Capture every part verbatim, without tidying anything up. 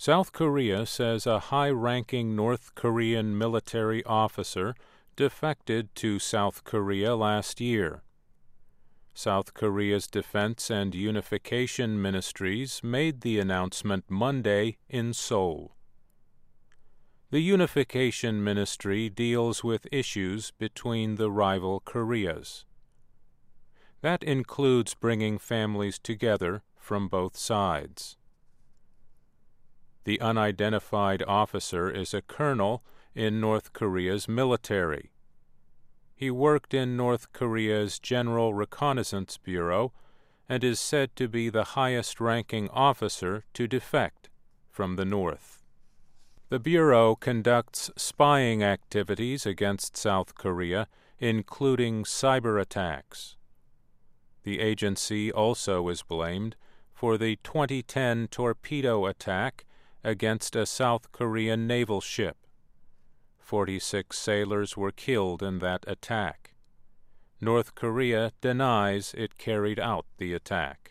South Korea says a high-ranking North Korean military officer defected to South Korea last year. South Korea's Defense and Unification Ministries made the announcement Monday in Seoul. The Unification Ministry deals with issues between the rival Koreas. That includes bringing families together from both sides. The unidentified officer is a colonel in North Korea's military. He worked in North Korea's General Reconnaissance Bureau and is said to be the highest-ranking officer to defect from the North. The Bureau conducts spying activities against South Korea, including cyber attacks. The agency also is blamed for the twenty ten torpedo attack against a South Korean naval ship. Forty-six sailors were killed in that attack. North Korea denies it carried out the attack.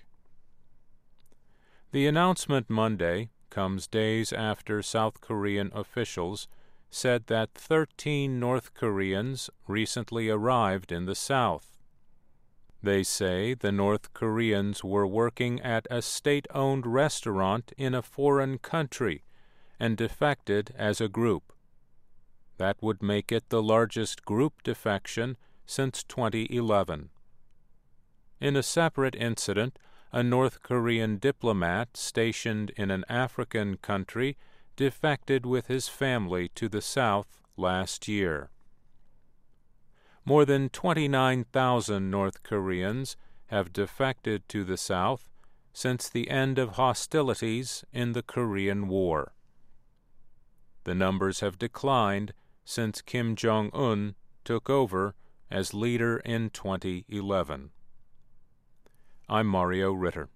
The announcement Monday comes days after South Korean officials said that thirteen North Koreans recently arrived in the South. They say the North Koreans were working at a state-owned restaurant in a foreign country and defected as a group. That would make it the largest group defection since twenty eleven. In a separate incident, a North Korean diplomat stationed in an African country defected with his family to the South last year. More than twenty-nine thousand North Koreans have defected to the South since the end of hostilities in the Korean War. The numbers have declined since Kim Jong-un took over as leader in twenty eleven. I'm Mario Ritter.